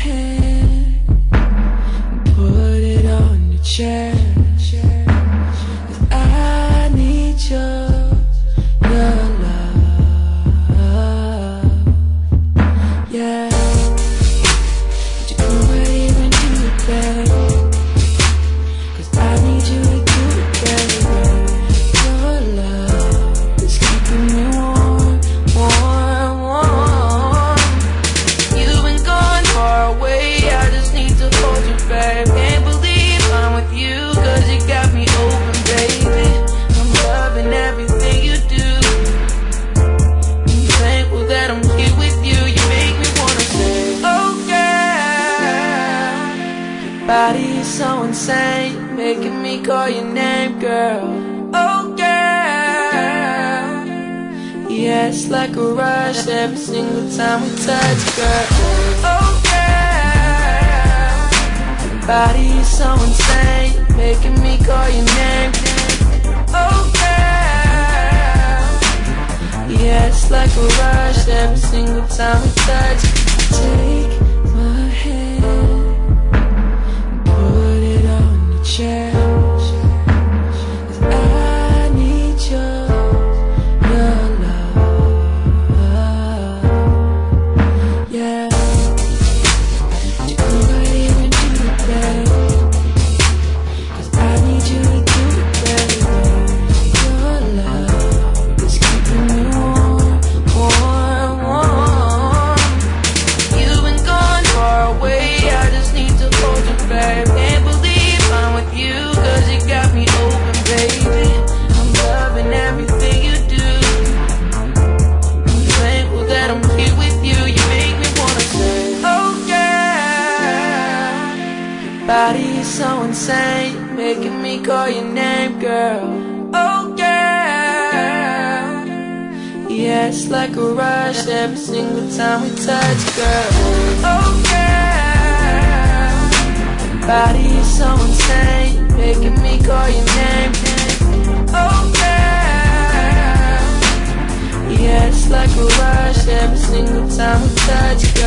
hand and put it on the chair. 'Cause I need your love, yeah. Would you come right here and do it, babe? 'Cause I need you to do it, baby. Your love is keeping me warm, warm, warm. You've been gone far away, I just need to hold you, babe. Can't believe I'm with you, 'cause you got me open, baby. I'm loving everything you do. I'm thankful that I'm here with you. You make me wanna say, oh girl. Your body is so insane, making me call your name, girl. Oh girl. Yeah, it's like a rush every single time we touch, girl. Oh girl. Your body is so insane, making me call your name. Oh girl. Yeah, it's like a rush every single time we touch. Take my hand and put it on the chair. 'Cause I need your love, yeah. Would you come right here and do it, babe? 'Cause I need you to do it, baby. Your love is keeping me warm, warm, warm. You've been gone far away, I just need to hold you, babe. Can't believe I'm with you, 'cause you got me open, baby. I'm loving everything you do. I'm thankful that I'm here with you. You make me wanna say, oh girl. Your body is so insane, making me call your name, girl. Oh girl. Yeah, it's like a rush every single time we touch, girl. Oh girl. Your body is so insane, making me call your name. Oh girl. Yeah, it's like a rush every single time we touch, girl.